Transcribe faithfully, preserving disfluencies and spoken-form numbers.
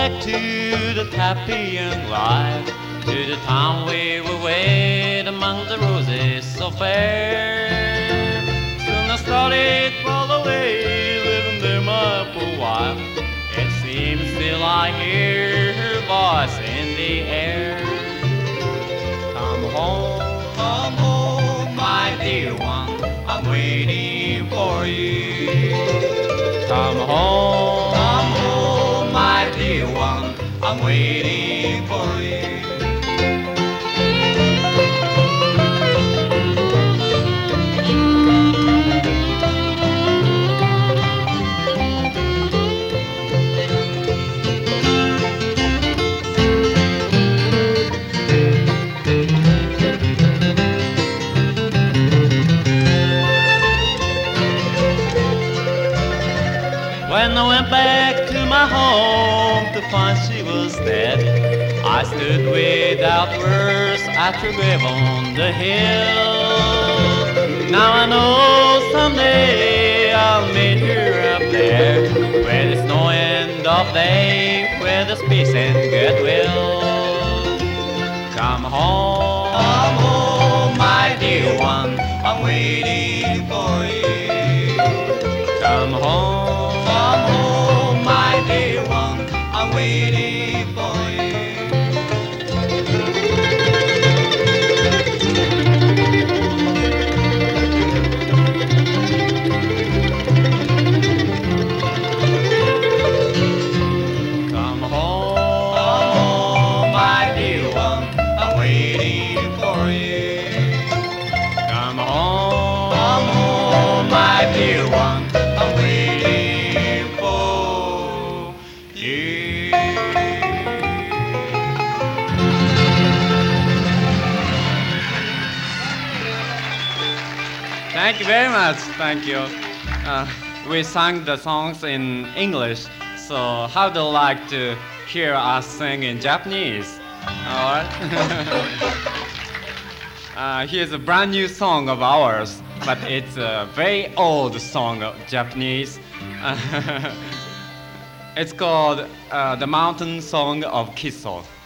back to the happy young life, to the time we were wed among the roses so fair. Soon I started for the way, living there my poor wife. It seems still I hear her voice in the air. Come home, come home, my dear one, I'm waiting for you. Come home, come home, my dear one, I'm waiting for you. When I went back to my home to find she was dead, I stood without words at her grave on the hill. Now I know someday I'll meet her up there, where there's no end of day, where there's peace and goodwill. Come home, come home, my dear one, I'm waiting for you. Come home, come home, my dear one, I'm waiting for you. Come home, come home, my dear one, I'm waiting for you. Come home, come home, my dear one, I'm waiting for you. Thank you very much. Thank you. Uh, we sang the songs in English, so how do you like to hear us sing in Japanese? All right. uh, here's a brand new song of ours, but it's a very old song of Japanese. It's called uh, The Mountain Song of Kiso.